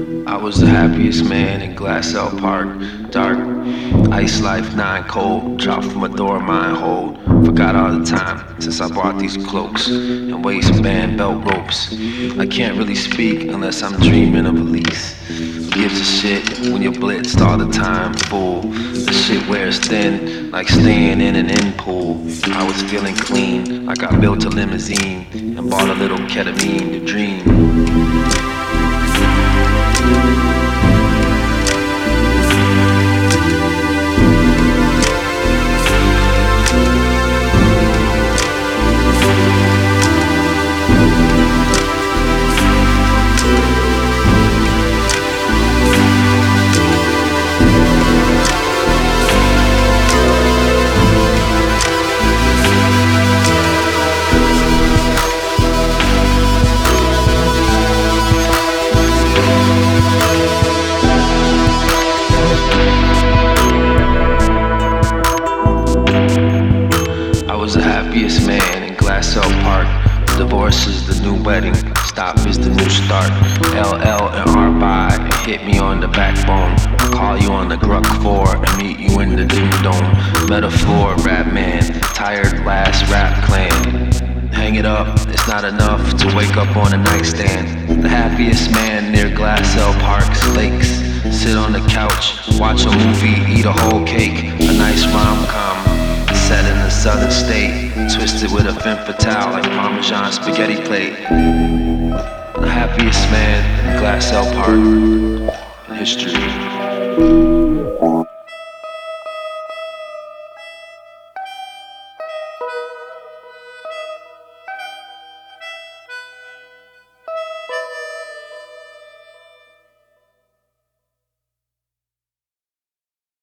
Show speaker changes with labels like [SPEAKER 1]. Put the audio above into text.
[SPEAKER 1] I was the happiest man in Glassell Park. Dark, ice life, 9 cold. Dropped from a door, mine hold. Forgot all the time since I bought these cloaks and waistband belt ropes. I can't really speak unless I'm dreaming of Elise. Who gives a shit when you're blitzed all the time? Fool, the shit wears thin like staying in an in pool. I was feeling clean like I built a limousine and bought a little ketamine to dream. I was the happiest man in Glassell Park. Divorce is the new wedding, stop is the new start. LL and R-By and hit me on the backbone. Call you on the Gruck 4 and meet you in the Doom Dome. Metaphor, rap man, tired last rap clan. Hang it up, it's not enough to wake up on a nightstand. The happiest man near Glassell Park's lakes. Sit on the couch, watch a movie, eat a whole cake. A nice rom-com set in the southern state, twisted with a femme fatale like Parmesan spaghetti plate. The happiest man in Glassell Park in history.